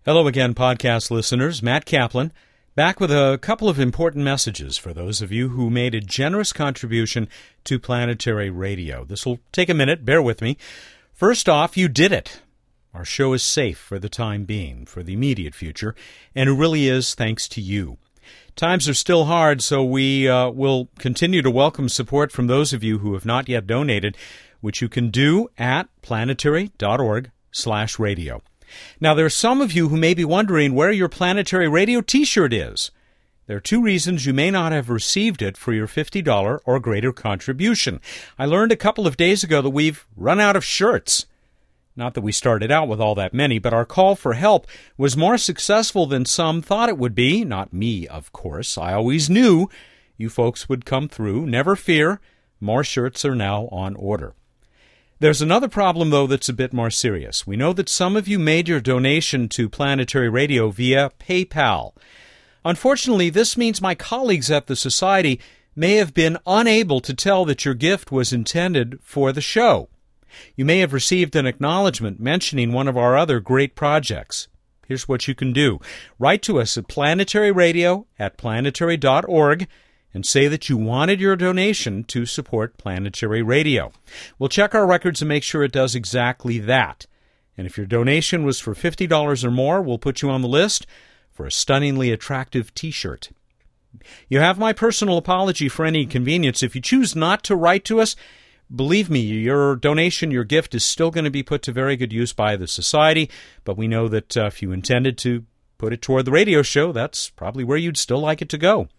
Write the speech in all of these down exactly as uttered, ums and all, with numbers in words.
Hello again, podcast listeners. Matt Kaplan, back with a couple of important messages for those of you who made a generous contribution to Planetary Radio. This will take a minute. Bear with me. First off, you did it. Our show is safe for the time being, for the immediate future, and it really is thanks to you. Times are still hard, so we uh, will continue to welcome support from those of you who have not yet donated, which you can do at planetary.org slash radio. Now, there are some of you who may be wondering where your Planetary Radio t-shirt is. There are two reasons you may not have received it for your fifty dollars or greater contribution. I learned a couple of days ago that we've run out of shirts. Not that we started out with all that many, but our call for help was more successful than some thought it would be. Not me, of course. I always knew you folks would come through. Never fear. More shirts are now on order. There's another problem, though, that's a bit more serious. We know that some of you made your donation to Planetary Radio via PayPal. Unfortunately, this means my colleagues at the Society may have been unable to tell that your gift was intended for the show. You may have received an acknowledgement mentioning one of our other great projects. Here's what you can do. Write to us at planetaryradio at planetary dot org and say that you wanted your donation to support Planetary Radio. We'll check our records and make sure it does exactly that. And if your donation was for fifty dollars or more, we'll put you on the list for a stunningly attractive t-shirt. You have my personal apology for any inconvenience. If you choose not to write to us, believe me, your donation, your gift is still going to be put to very good use by the Society, but we know that uh, if you intended to put it toward the radio show, that's probably where you'd still like it to go.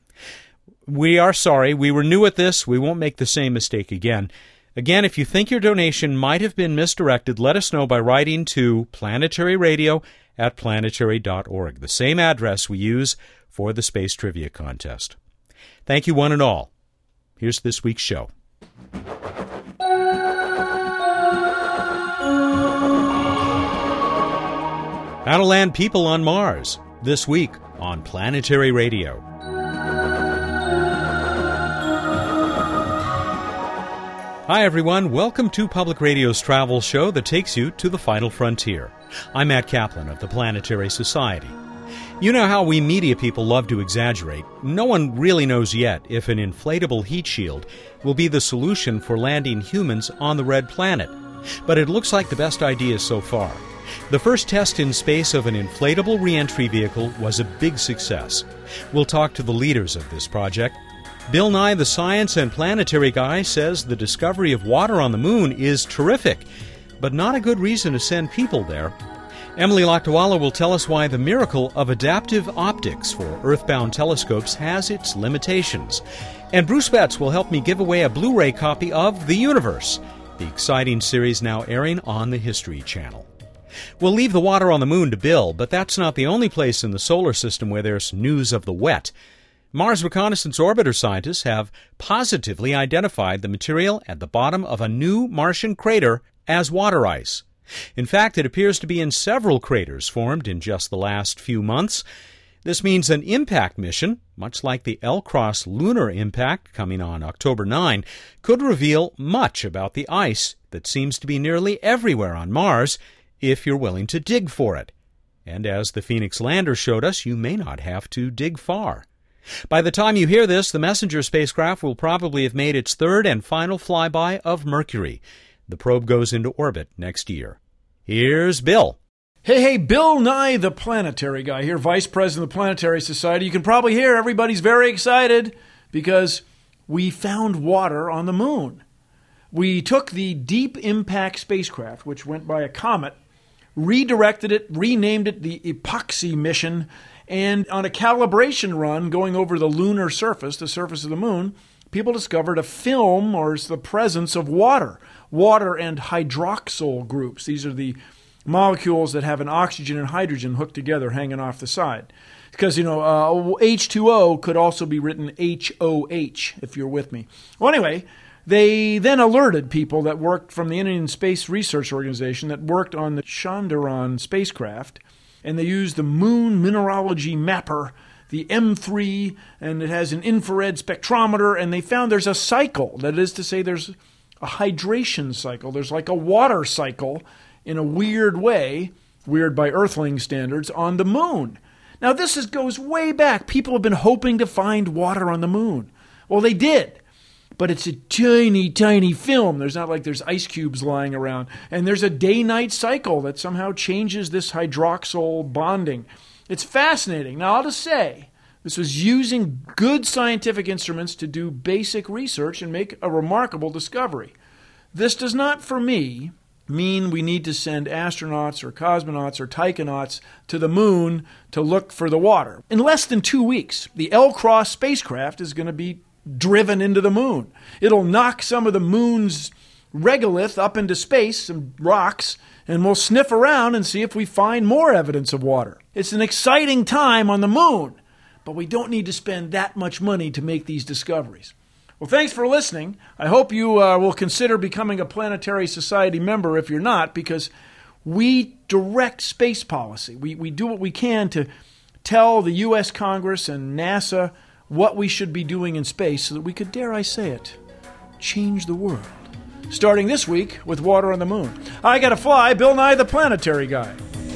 We are sorry. We were new at this. We won't make the same mistake again. Again, if you think your donation might have been misdirected, let us know by writing to Planetary Radio at planetary dot org, the same address we use for the Space Trivia Contest. Thank you, one and all. Here's this week's show. How to land people on Mars, this week on Planetary Radio. Hi, everyone. Welcome to Public Radio's travel show that takes you to the final frontier. I'm Matt Kaplan of the Planetary Society. You know how we media people love to exaggerate. No one really knows yet if an inflatable heat shield will be the solution for landing humans on the red planet. But it looks like the best idea so far. The first test in space of an inflatable re-entry vehicle was a big success. We'll talk to the leaders of this project. Bill Nye, the science and planetary guy, says the discovery of water on the moon is terrific, but not a good reason to send people there. Emily Lakdawalla will tell us why the miracle of adaptive optics for earthbound telescopes has its limitations. And Bruce Betts will help me give away a Blu-ray copy of The Universe, the exciting series now airing on the History Channel. We'll leave the water on the moon to Bill, but that's not the only place in the solar system where there's news of the wet. Mars Reconnaissance Orbiter scientists have positively identified the material at the bottom of a new Martian crater as water ice. In fact, it appears to be in several craters formed in just the last few months. This means an impact mission, much like the L-Cross lunar impact coming on October ninth, could reveal much about the ice that seems to be nearly everywhere on Mars if you're willing to dig for it. And as the Phoenix lander showed us, you may not have to dig far. By the time you hear this, the Messenger spacecraft will probably have made its third and final flyby of Mercury. The probe goes into orbit next year. Here's Bill. Hey, hey, Bill Nye, the planetary guy here, Vice President of the Planetary Society. You can probably hear everybody's very excited because we found water on the moon. We took the Deep Impact spacecraft, which went by a comet, redirected it, renamed it the Epoxy mission, and on a calibration run going over the lunar surface, the surface of the moon, people discovered a film or the presence of water, water and hydroxyl groups. These are the molecules that have an oxygen and hydrogen hooked together hanging off the side. Because, you know, uh, H two O could also be written H O H, if you're with me. Well, anyway, they then alerted people that worked from the Indian Space Research Organization that worked on the Chandrayaan spacecraft, and they used the Moon Mineralogy Mapper, the M three, and it has an infrared spectrometer, and they found there's a cycle. That is to say, there's a hydration cycle. There's like a water cycle in a weird way weird by Earthling standards, on the moon. Now, this is, goes way back. People have been hoping to find water on the moon. Well, they did. But it's a tiny, tiny film. There's not like there's ice cubes lying around. And there's a day-night cycle that somehow changes this hydroxyl bonding. It's fascinating. Now, I'll just say, this was using good scientific instruments to do basic research and make a remarkable discovery. This does not, for me, mean we need to send astronauts or cosmonauts or taikonauts to the moon to look for the water. In less than two weeks, the L-Cross spacecraft is going to be driven into the moon. It'll knock some of the moon's regolith up into space, some rocks, and we'll sniff around and see if we find more evidence of water. It's an exciting time on the moon, but we don't need to spend that much money to make these discoveries. Well, thanks for listening. I hope you uh, will consider becoming a Planetary Society member if you're not, because we direct space policy. We, we do what we can to tell the U S Congress and NASA what we should be doing in space so that we could, dare I say it, change the world. Starting this week with Water on the Moon. I Gotta Fly, Bill Nye the Planetary Guy.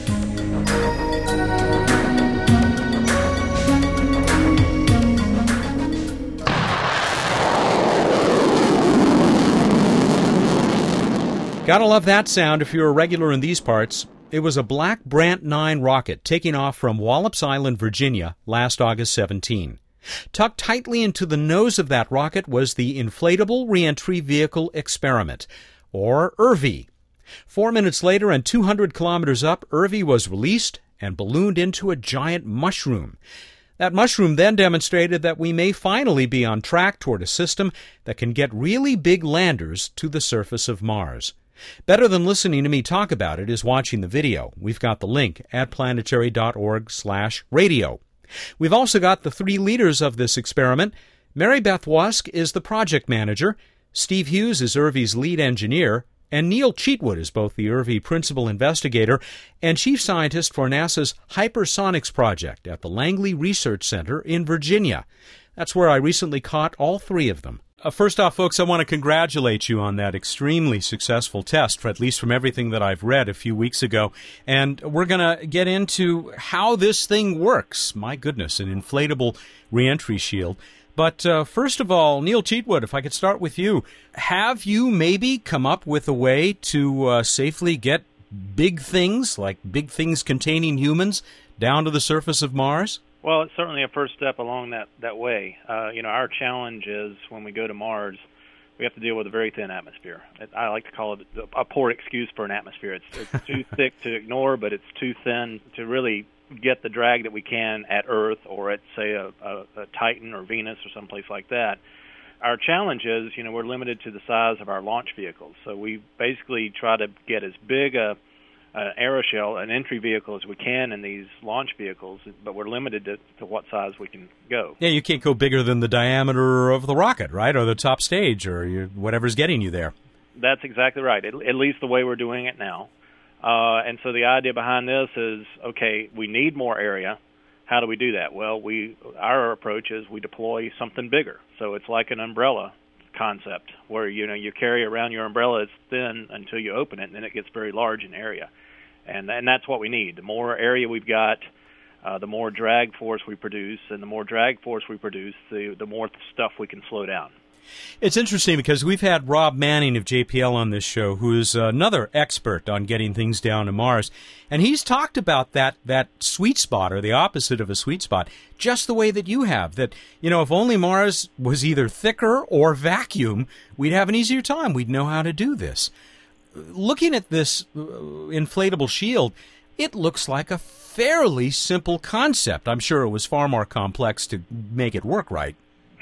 Gotta love that sound if you're a regular in these parts. It was a Black Brant nine rocket taking off from Wallops Island, Virginia, last August seventeenth. Tucked tightly into the nose of that rocket was the Inflatable Reentry Vehicle Experiment, or I R V E. Four minutes later and two hundred kilometers up, I R V E was released and ballooned into a giant mushroom. That mushroom then demonstrated that we may finally be on track toward a system that can get really big landers to the surface of Mars. Better than listening to me talk about it is watching the video. We've got the link at planetary.org slash radio. We've also got the three leaders of this experiment. Mary Beth Wask is the project manager, Steve Hughes is I R V E's lead engineer, and Neil Cheatwood is both the I R V E principal investigator and chief scientist for NASA's Hypersonics project at the Langley Research Center in Virginia. That's where I recently caught all three of them. Uh, first off, folks, I want to congratulate you on that extremely successful test, for at least from everything that I've read a few weeks ago. And we're going to get into how this thing works. My goodness, an inflatable reentry shield. But uh, first of all, Neil Cheatwood, if I could start with you, have you maybe come up with a way to uh, safely get big things, like big things containing humans, down to the surface of Mars? Well, it's certainly a first step along that, that way. Uh, you know, our challenge is when we go to Mars, we have to deal with a very thin atmosphere. I like to call it a poor excuse for an atmosphere. It's, it's too thick to ignore, but it's too thin to really get the drag that we can at Earth or at, say, a, a, a Titan or Venus or someplace like that. Our challenge is, you know, we're limited to the size of our launch vehicles. So we basically try to get as big a an aeroshell, an entry vehicle as we can in these launch vehicles, but we're limited to, to what size we can go. Yeah, you can't go bigger than the diameter of the rocket, right, or the top stage, or you, whatever's getting you there. That's exactly right, at, at least the way we're doing it now. Uh, and so the idea behind this is, okay, we need more area. How do we do that? Well, we our approach is we deploy something bigger. So it's like an umbrella concept where, you know, you carry around your umbrella, it's thin until you open it, and then it gets very large in area. And and that's what we need. The more area we've got, uh, the more drag force we produce, and the more drag force we produce, the the more stuff we can slow down. It's interesting because we've had Rob Manning of J P L on this show, who is another expert on getting things down to Mars, and he's talked about that that sweet spot, or the opposite of a sweet spot, just the way that you have. That, you know, if only Mars was either thicker or vacuum, we'd have an easier time. We'd know how to do this. Looking at this uh, inflatable shield, it looks like a fairly simple concept. I'm sure it was far more complex to make it work right.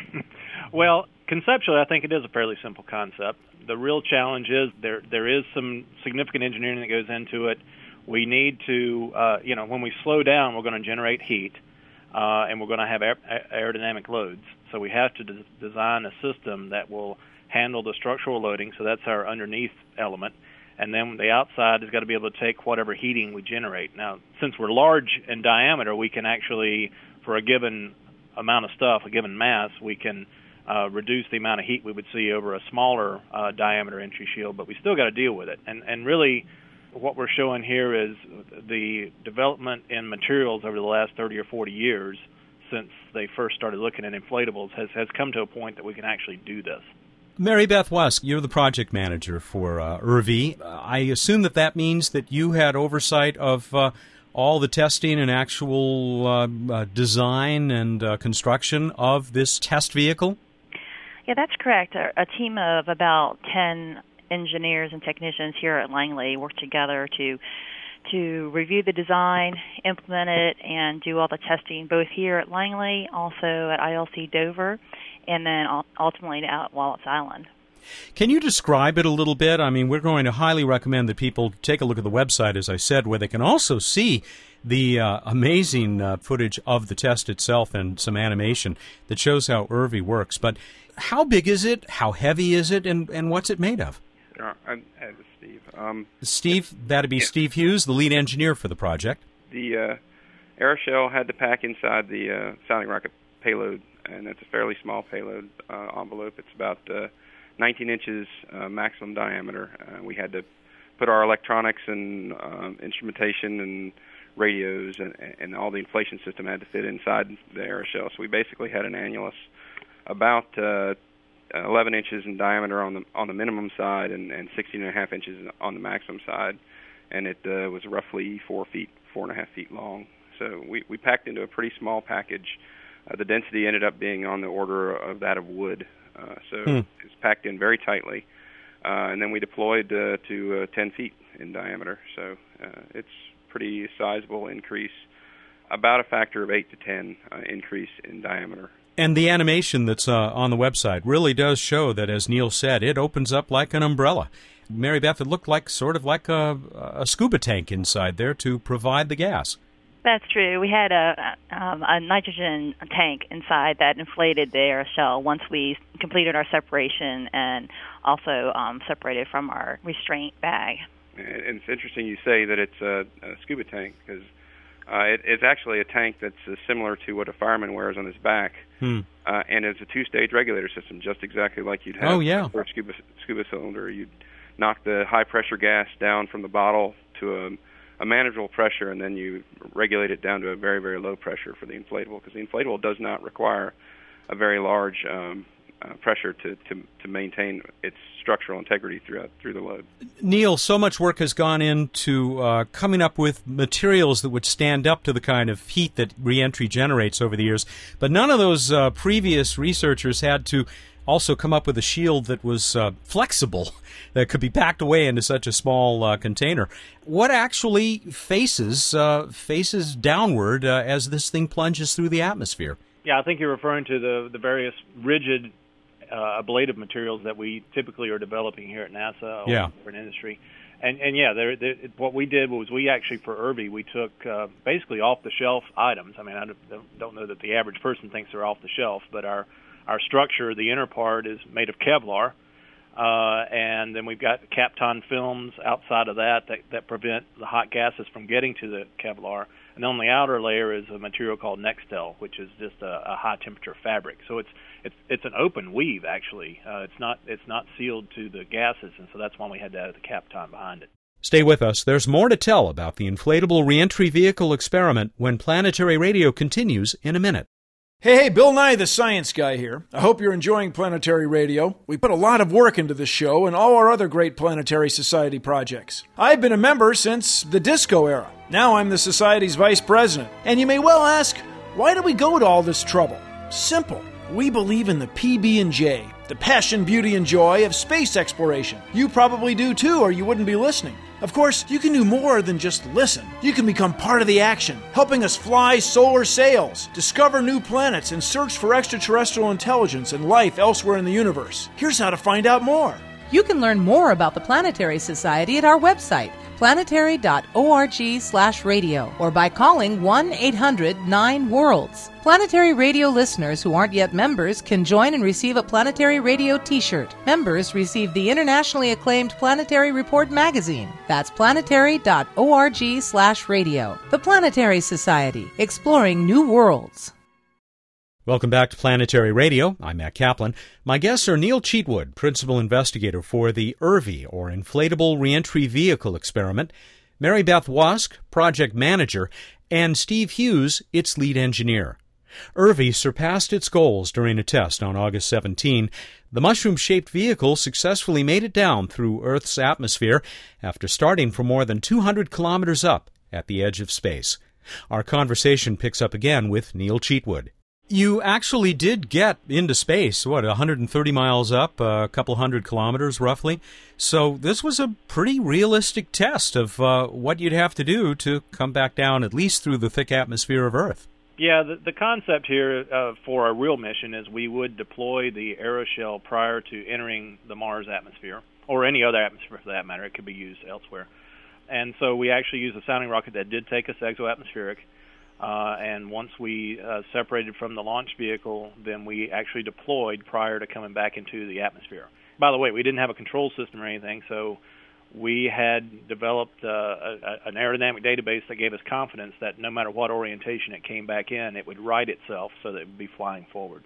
Well, conceptually, I think it is a fairly simple concept. The real challenge is there there is some significant engineering that goes into it. We need to, uh, you know, when we slow down, we're going to generate heat, uh, and we're going to have aer- aerodynamic loads. So we have to de- design a system that will handle the structural loading, so that's our underneath element, and then the outside has got to be able to take whatever heating we generate. Now, since we're large in diameter, we can actually, for a given amount of stuff, a given mass, we can uh, reduce the amount of heat we would see over a smaller uh, diameter entry shield, but we still got to deal with it. And, and really, what we're showing here is the development in materials over the last thirty or forty years since they first started looking at inflatables has, has come to a point that we can actually do this. Mary Beth Wusk, you're the project manager for uh, I R V. Uh, I assume that that means that you had oversight of uh, all the testing and actual uh, uh, design and uh, construction of this test vehicle? Yeah, that's correct. A, a team of about ten engineers and technicians here at Langley worked together to to review the design, implement it, and do all the testing, both here at Langley, also at I L C Dover, and then ultimately out at Wallops Island. Can you describe it a little bit? I mean, we're going to highly recommend that people take a look at the website, as I said, where they can also see the uh, amazing uh, footage of the test itself and some animation that shows how I R V works. But how big is it? How heavy is it? And, and what's it made of? Uh, I'm, I'm Steve. Um, Steve, that'd be yeah. Steve Hughes, the lead engineer for the project. The uh, Aeroshell had to pack inside the uh, sounding rocket payload, and it's a fairly small payload uh, envelope. It's about uh, nineteen inches uh, maximum diameter. Uh, we had to put our electronics and um, instrumentation and radios and, and all the inflation system had to fit inside the Aeroshell. So we basically had an annulus about uh, eleven inches in diameter on the on the minimum side and, and sixteen and a half inches on the maximum side, and it uh, was roughly four feet, four and a half feet long. So we, we packed into a pretty small package. Uh, the density ended up being on the order of that of wood, uh, so hmm. it's packed in very tightly. Uh, and then we deployed uh, to uh, ten feet in diameter, so uh, it's pretty sizable increase, about a factor of eight to ten uh, increase in diameter. And the animation that's uh, on the website really does show that, as Neil said, it opens up like an umbrella. Mary Beth, it looked like sort of like a, a scuba tank inside there to provide the gas. That's true. We had a, um, a nitrogen tank inside that inflated the Aeroshell once we completed our separation and also um, separated from our restraint bag. And it's interesting you say that it's a, a scuba tank because uh, it, it's actually a tank that's uh, similar to what a fireman wears on his back, hmm. uh, and it's a two-stage regulator system, just exactly like you'd have oh, yeah. for a scuba, scuba cylinder. You'd knock the high-pressure gas down from the bottle to a a manageable pressure, and then you regulate it down to a very, very low pressure for the inflatable, because the inflatable does not require a very large um, uh, pressure to, to, to maintain its structural integrity throughout through the load. Neil, so much work has gone into uh, coming up with materials that would stand up to the kind of heat that reentry generates over the years, but none of those uh, previous researchers had to also come up with a shield that was uh, flexible, that could be packed away into such a small uh, container. What actually faces uh, faces downward uh, as this thing plunges through the atmosphere? Yeah, I think you're referring to the the various rigid uh, ablative materials that we typically are developing here at NASA or yeah. for an industry. And, and yeah, there, there, what we did was we actually, for I R V, we took uh, basically off-the-shelf items. I mean, I don't, don't know that the average person thinks they're off-the-shelf, but our Our structure, the inner part, is made of Kevlar, uh, and then we've got Kapton films outside of that, that that prevent the hot gases from getting to the Kevlar. And on the outer layer is a material called Nextel, which is just a, a high-temperature fabric. So it's it's it's an open weave, actually. Uh, it's not it's not sealed to the gases, and so that's why we had to add the Kapton behind it. Stay with us. There's more to tell about the inflatable reentry vehicle experiment when Planetary Radio continues in a minute. Hey, hey, Bill Nye, the science guy here. I hope you're enjoying Planetary Radio. We put a lot of work into this show and all our other great Planetary Society projects. I've been a member since the disco era. Now I'm the Society's vice president. And you may well ask, why do we go to all this trouble? Simple. We believe in the P B and J, the passion, beauty, and joy of space exploration. You probably do too, or you wouldn't be listening. Of course, you can do more than just listen. You can become part of the action, helping us fly solar sails, discover new planets, and search for extraterrestrial intelligence and life elsewhere in the universe. Here's how to find out more. You can learn more about the Planetary Society at our website, planetary dot org slash radio, or by calling one eight hundred nine worlds. Planetary Radio listeners who aren't yet members can join and receive a Planetary Radio t-shirt. Members receive the internationally acclaimed Planetary Report magazine. That's planetary dot org slash radio. The Planetary Society, exploring new worlds. Welcome back to Planetary Radio. I'm Matt Kaplan. My guests are Neil Cheatwood, Principal Investigator for the I R V, or Inflatable Reentry Vehicle Experiment, Mary Beth Wask, Project Manager, and Steve Hughes, its lead engineer. I R V surpassed its goals during a test on August seventeenth. The mushroom-shaped vehicle successfully made it down through Earth's atmosphere after starting from more than two hundred kilometers up at the edge of space. Our conversation picks up again with Neil Cheatwood. You actually did get into space, what, one hundred thirty miles up, a couple hundred kilometers roughly. So this was a pretty realistic test of uh, what you'd have to do to come back down at least through the thick atmosphere of Earth. Yeah, the, the concept here uh, for a real mission is we would deploy the aeroshell prior to entering the Mars atmosphere, or any other atmosphere for that matter. It could be used elsewhere. And so we actually used a sounding rocket that did take us exoatmospheric. Uh, and once we uh, separated from the launch vehicle, then we actually deployed prior to coming back into the atmosphere. By the way, we didn't have a control system or anything, so we had developed uh, a, an aerodynamic database that gave us confidence that no matter what orientation it came back in, it would right itself so that it would be flying forward.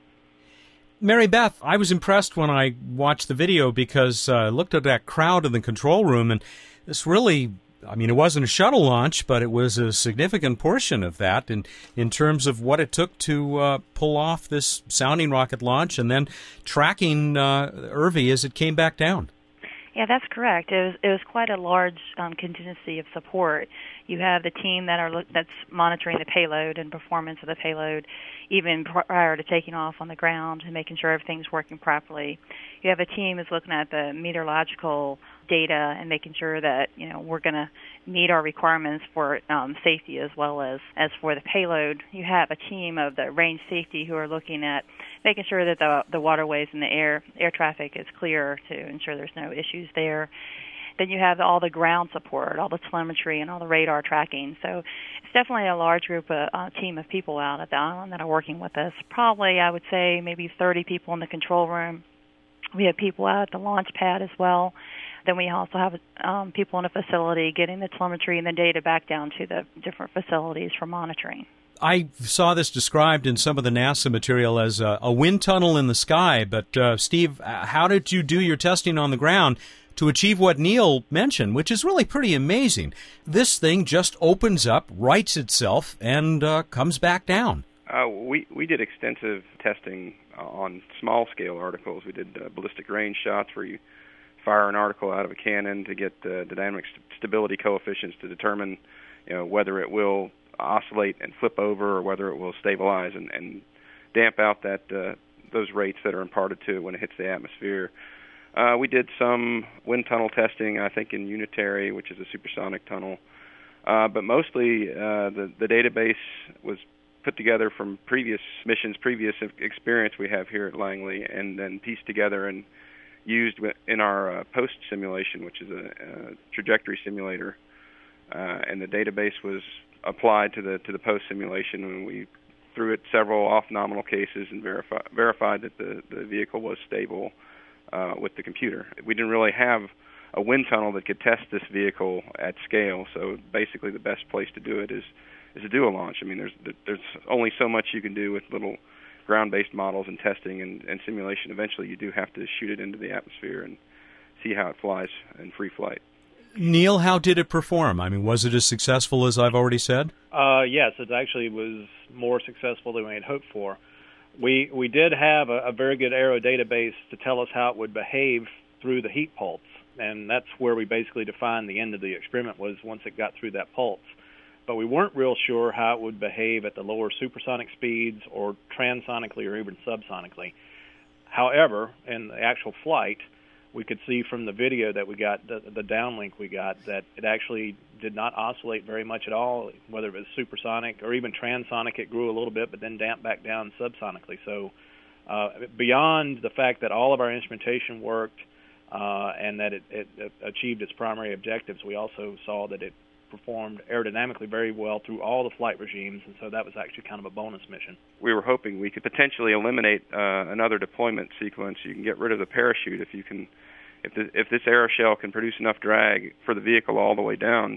Mary Beth, I was impressed when I watched the video because uh, I looked at that crowd in the control room, and this really, I mean, it wasn't a shuttle launch, but it was a significant portion of that in, in terms of what it took to uh, pull off this sounding rocket launch and then tracking uh, I R V as it came back down. Yeah, that's correct. It was it was quite a large um, contingency of support. You have the team that are look, that's monitoring the payload and performance of the payload, even prior to taking off on the ground and making sure everything's working properly. You have a team that's looking at the meteorological data and making sure that you know we're going to meet our requirements for um, safety as well as as for the payload. You have a team of the range safety who are looking at making sure that the the waterways and the air air traffic is clear to ensure there's no issues there. Then you have all the ground support, all the telemetry, and all the radar tracking. So it's definitely a large group, of, uh, team of people out at the island that are working with us. Probably, I would say, maybe thirty people in the control room. We have people out at the launch pad as well. Then we also have um, people in a facility getting the telemetry and the data back down to the different facilities for monitoring. I saw this described in some of the NASA material as a, a wind tunnel in the sky, but uh, Steve, how did you do your testing on the ground to achieve what Neil mentioned, which is really pretty amazing? This thing just opens up, rights itself, and uh, comes back down. Uh, we, we did extensive testing on small-scale articles. We did uh, ballistic range shots where you fire an article out of a cannon to get uh, the dynamic st- stability coefficients to determine you know, whether it will oscillate and flip over or whether it will stabilize and, and damp out that uh, those rates that are imparted to it when it hits the atmosphere. Uh, we did some wind tunnel testing, I think, in Unitary, which is a supersonic tunnel. Uh, but mostly uh, the, the database was put together from previous missions, previous experience we have here at Langley, and then pieced together and used in our uh, post simulation, which is a, a trajectory simulator. Uh, and the database was applied to the to the post simulation, and we threw it several off-nominal cases and verify, verified that the, the vehicle was stable uh, with the computer. We didn't really have a wind tunnel that could test this vehicle at scale, so basically the best place to do it is is to do a launch. I mean, there's there's only so much you can do with little ground-based models and testing and, and simulation. Eventually, you do have to shoot it into the atmosphere and see how it flies in free flight. Neil, how did it perform? I mean, was it as successful as I've already said? Uh, yes, it actually was more successful than we had hoped for. We we did have a, a very good aero database to tell us how it would behave through the heat pulse, and that's where we basically defined the end of the experiment was once it got through that pulse. But we weren't real sure how it would behave at the lower supersonic speeds or transonically or even subsonically. However, in the actual flight, we could see from the video that we got, the, the downlink we got, that it actually did not oscillate very much at all, whether it was supersonic or even transonic. It grew a little bit, but then damped back down subsonically. So uh, beyond the fact that all of our instrumentation worked uh, and that it, it, it achieved its primary objectives, we also saw that it performed aerodynamically very well through all the flight regimes, and so that was actually kind of a bonus mission. We were hoping we could potentially eliminate uh, another deployment sequence. You can get rid of the parachute if you can, if the, if this aeroshell can produce enough drag for the vehicle all the way down.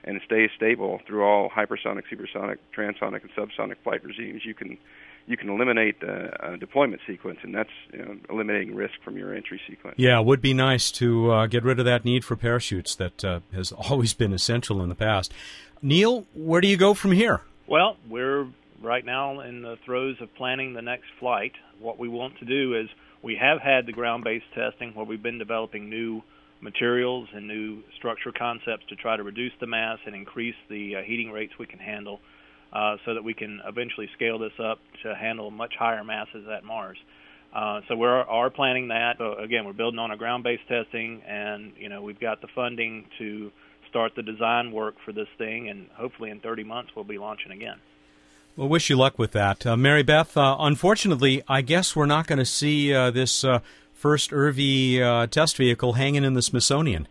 and it stays stable through all hypersonic, supersonic, transonic, and subsonic flight regimes, you can you can eliminate uh, a deployment sequence, and that's you know, eliminating risk from your entry sequence. Yeah, it would be nice to uh, get rid of that need for parachutes that uh, has always been essential in the past. Neil, where do you go from here? Well, we're right now in the throes of planning the next flight. What we want to do is we have had the ground-based testing where we've been developing new materials and new structure concepts to try to reduce the mass and increase the uh, heating rates we can handle uh, so that we can eventually scale this up to handle much higher masses at Mars. Uh, so we are planning that. So again, we're building on our ground-based testing, and you know we've got the funding to start the design work for this thing, and hopefully in thirty months we'll be launching again. Well, wish you luck with that. Uh, Mary Beth, uh, unfortunately, I guess we're not going to see uh, this uh, first I R V uh, test vehicle hanging in the Smithsonian.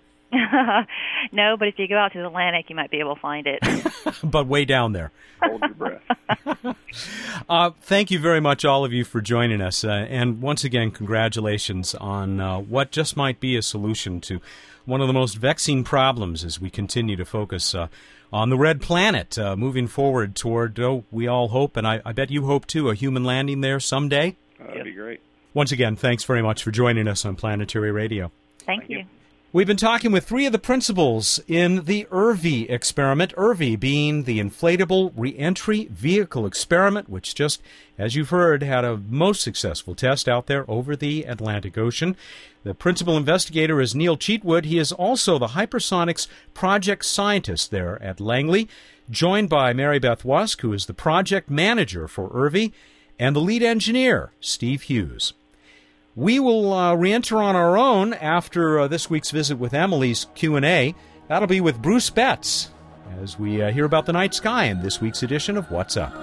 No, but if you go out to the Atlantic, you might be able to find it. But way down there. Hold your breath. uh, thank you very much, all of you, for joining us. Uh, and once again, congratulations on uh, what just might be a solution to one of the most vexing problems as we continue to focus uh, on the red planet, uh, moving forward toward, oh, we all hope, and I, I bet you hope too, a human landing there someday. Uh, that'd be great. Once again, thanks very much for joining us on Planetary Radio. Thank, Thank you. you. We've been talking with three of the principals in the I R V experiment, I R V being the Inflatable Reentry Vehicle Experiment, which just, as you've heard, had a most successful test out there over the Atlantic Ocean. The principal investigator is Neil Cheatwood. He is also the Hypersonics project scientist there at Langley, joined by Mary Beth Wusk, who is the project manager for I R V, and the lead engineer, Steve Hughes. We will uh, re-enter on our own after uh, this week's visit with Emily's Q and A. That'll be with Bruce Betts as we uh, hear about the night sky in this week's edition of What's Up.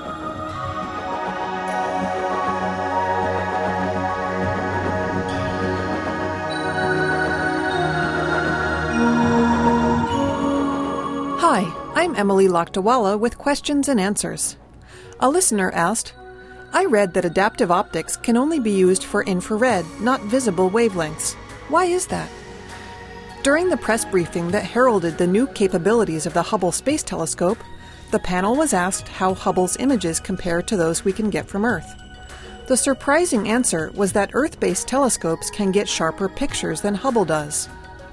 Hi, I'm Emily Lakdawala with questions and answers. A listener asked, I read that adaptive optics can only be used for infrared, not visible wavelengths. Why is that? During the press briefing that heralded the new capabilities of the Hubble Space Telescope, the panel was asked how Hubble's images compare to those we can get from Earth. The surprising answer was that Earth-based telescopes can get sharper pictures than Hubble does.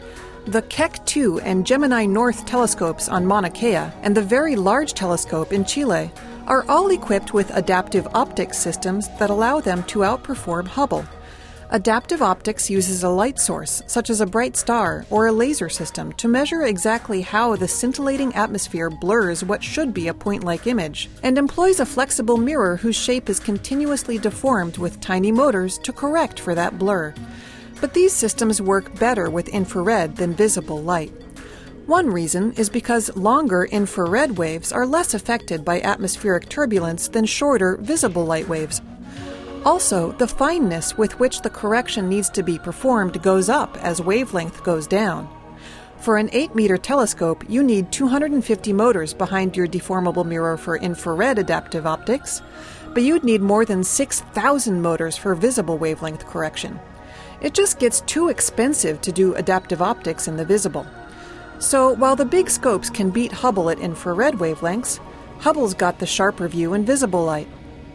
The Keck two and Gemini North telescopes on Mauna Kea and the Very Large Telescope in Chile are all equipped with adaptive optics systems that allow them to outperform Hubble. Adaptive optics uses a light source, such as a bright star or a laser system, to measure exactly how the scintillating atmosphere blurs what should be a point-like image, and employs a flexible mirror whose shape is continuously deformed with tiny motors to correct for that blur. But these systems work better with infrared than visible light. One reason is because longer infrared waves are less affected by atmospheric turbulence than shorter visible light waves. Also, the fineness with which the correction needs to be performed goes up as wavelength goes down. For an eight meter telescope, you need two hundred fifty motors behind your deformable mirror for infrared adaptive optics, but you'd need more than six thousand motors for visible wavelength correction. It just gets too expensive to do adaptive optics in the visible. So, while the big scopes can beat Hubble at infrared wavelengths, Hubble's got the sharper view in visible light.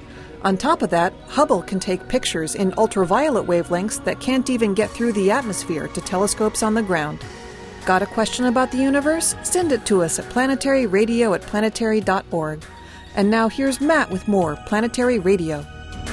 On top of that, Hubble can take pictures in ultraviolet wavelengths that can't even get through the atmosphere to telescopes on the ground. Got a question about the universe? Send it to us at planetaryradio at planetary dot org. And now here's Matt with more Planetary Radio.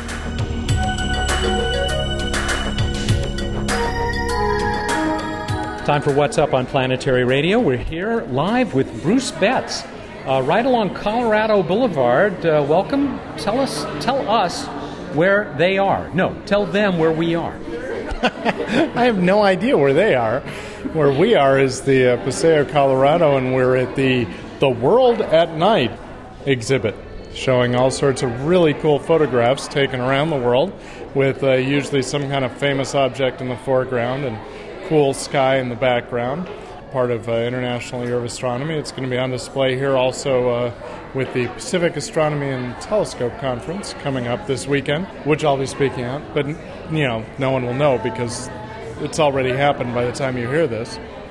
Time for What's Up on Planetary Radio. We're here live with Bruce Betts, uh, right along Colorado Boulevard. Uh, welcome. Tell us, tell us where they are. No, tell them where we are. I have no idea where they are. Where we are is the uh, Paseo, Colorado, and we're at the The World at Night exhibit, showing all sorts of really cool photographs taken around the world with uh, usually some kind of famous object in the foreground and cool sky in the background, part of uh, International Year of Astronomy. It's going to be on display here also uh, with the Pacific Astronomy and Telescope Conference coming up this weekend, which I'll be speaking at. But, you know, no one will know because it's already happened by the time you hear this.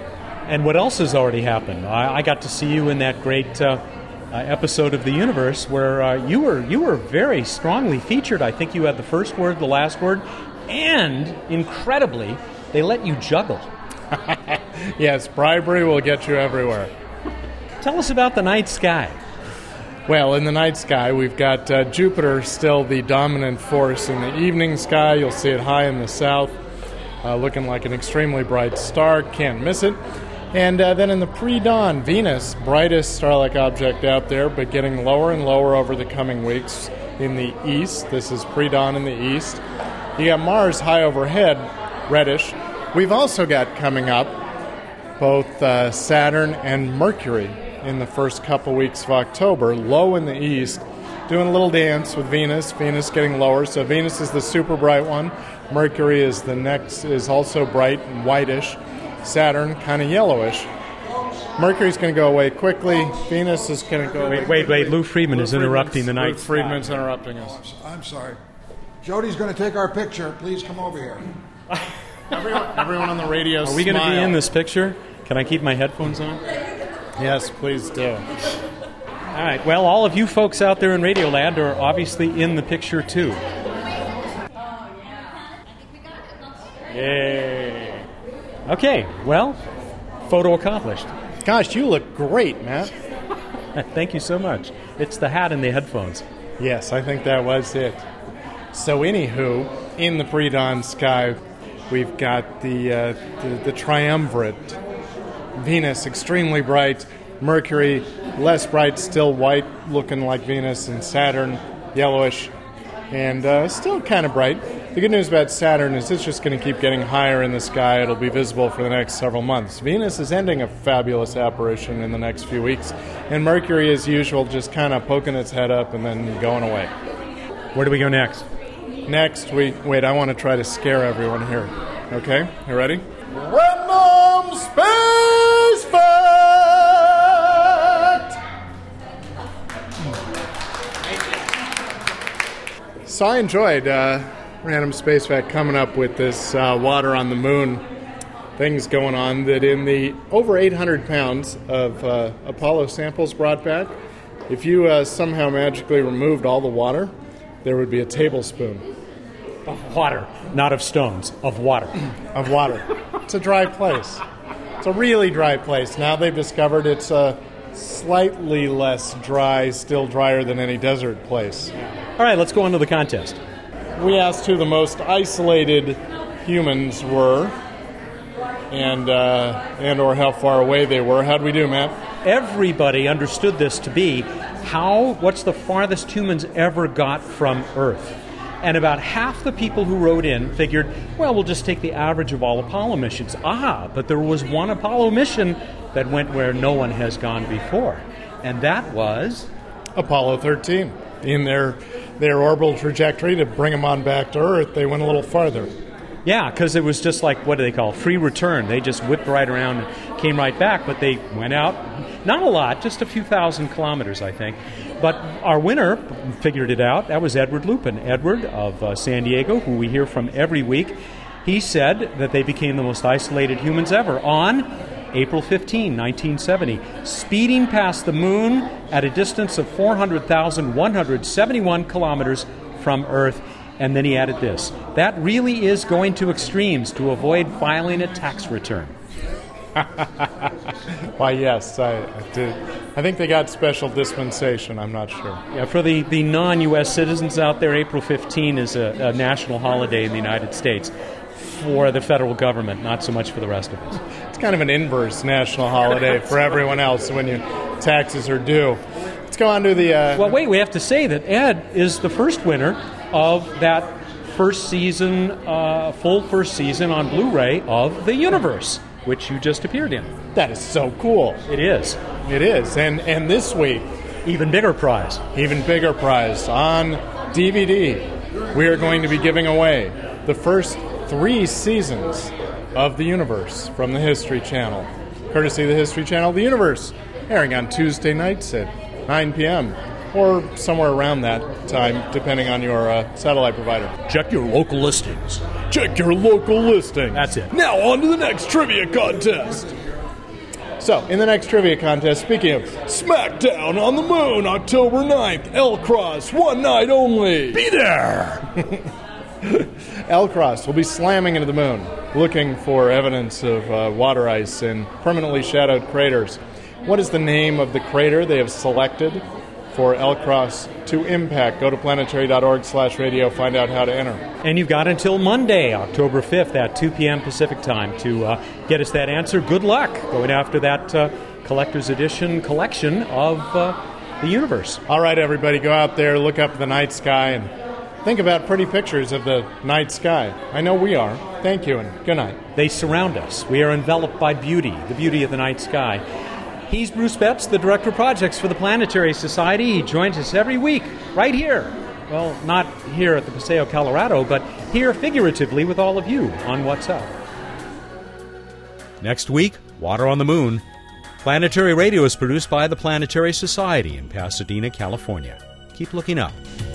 And what else has already happened? I, I got to see you in that great uh, uh, episode of The Universe where uh, you were you were very strongly featured. I think you had the first word, the last word, and incredibly, they let you juggle. Yes, bribery will get you everywhere. Tell us about the night sky. Well, in the night sky, we've got uh, Jupiter still the dominant force in the evening sky. You'll see it high in the south, uh, looking like an extremely bright star. Can't miss it. And uh, then in the pre-dawn, Venus, brightest star-like object out there, but getting lower and lower over the coming weeks in the east. This is pre-dawn in the east. You got Mars high overhead, reddish. We've also got coming up both uh, Saturn and Mercury in the first couple weeks of October, low in the east, doing a little dance with Venus. Venus getting lower, so Venus is the super bright one. Mercury is the next, is also bright and whitish. Saturn kind of yellowish. Mercury's going to go away quickly. Venus is going to go away. Wait, wait, wait. Lou Friedman Lou is interrupting Friedman's, the night. Lou Friedman's sky. interrupting us. I'm sorry. Jody's going to take our picture. Please come over here. everyone, everyone on the radio. Are we going to smile. be in this picture? Can I keep my headphones on? Yes, please do. All right. Well, all of you folks out there in Radioland are obviously in the picture too. Yay. Okay, well, photo accomplished. Gosh, you look great, Matt. Thank you so much. It's the hat and the headphones. Yes, I think that was it. So anywho, in the pre-dawn sky, we've got the, uh, the, the triumvirate. Venus, extremely bright. Mercury, less bright, still white, looking like Venus. And Saturn, yellowish, and uh, still kind of bright. The good news about Saturn is it's just going to keep getting higher in the sky. It'll be visible for the next several months. Venus is ending a fabulous apparition in the next few weeks. And Mercury, as usual, just kind of poking its head up and then going away. Where do we go next? Next, we... Wait, I want to try to scare everyone here. Okay? You ready? Random Space Fact! So I enjoyed... Uh, Random Space Fact coming up with this uh, water on the moon things going on, that in the over eight hundred pounds of uh, Apollo samples brought back, if you uh, somehow magically removed all the water, there would be a tablespoon. Of water, not of stones, of water. Of water. It's a dry place. It's a really dry place. Now they've discovered it's a slightly less dry, still drier than any desert place. All right, let's go on to the contest. We asked who the most isolated humans were, and uh, and or how far away they were. How'd we do, Matt? Everybody understood this to be how, what's the farthest humans ever got from Earth? And about half the people who wrote in figured, well, we'll just take the average of all Apollo missions. Ah, but there was one Apollo mission that went where no one has gone before, and that was Apollo thirteen. In their their orbital trajectory to bring them on back to Earth, they went a little farther. Yeah, because it was just like, what do they call it? Free return. They just whipped right around and came right back, but they went out, not a lot, just a few thousand kilometers, I think. But our winner figured it out. That was Edward Lupin. Edward of uh, San Diego, who we hear from every week. He said that they became the most isolated humans ever on April fifteenth, nineteen seventy, speeding past the moon at a distance of four hundred thousand one hundred seventy-one kilometers from Earth. And then he added this: that really is going to extremes to avoid filing a tax return. Why, yes, I, I did. I think they got special dispensation. I'm not sure. Yeah, for the, the non-U S citizens out there, April fifteenth is a, a national holiday in the United States for the federal government, not so much for the rest of us. It's kind of an inverse national holiday for everyone else when your taxes are due. Let's go on to the... Uh, well, wait, we have to say that Ed is the first winner of that first season, uh, full first season on Blu-ray of The Universe, which you just appeared in. That is so cool. It is. It is. And, and this week... Even bigger prize. Even bigger prize. On D V D, we are going to be giving away the first three seasons of The Universe from the History Channel. Courtesy of the History Channel, The Universe, airing on Tuesday nights at nine p.m. or somewhere around that time, depending on your uh, satellite provider. Check your local listings. Check your local listings. That's it. Now on to the next trivia contest. So, in the next trivia contest, speaking of Smackdown on the Moon, October ninth, L-Cross, one night only. Be there! L-Cross will be slamming into the moon, looking for evidence of uh, water ice in permanently shadowed craters. What is the name of the crater they have selected for L-Cross to impact? Go to planetary.org slash radio, find out how to enter. And you've got until Monday, October fifth at two p.m. Pacific time to uh, get us that answer. Good luck going after that uh, collector's edition collection of uh, the universe. All right, everybody, go out there, look up at the night sky, and think about pretty pictures of the night sky. I know we are. Thank you, and good night. They surround us. We are enveloped by beauty, the beauty of the night sky. He's Bruce Betts, the Director of Projects for the Planetary Society. He joins us every week right here. Well, not here at the Paseo Colorado, but here figuratively with all of you on What's Up. Next week, Water on the Moon. Planetary Radio is produced by the Planetary Society in Pasadena, California. Keep looking up.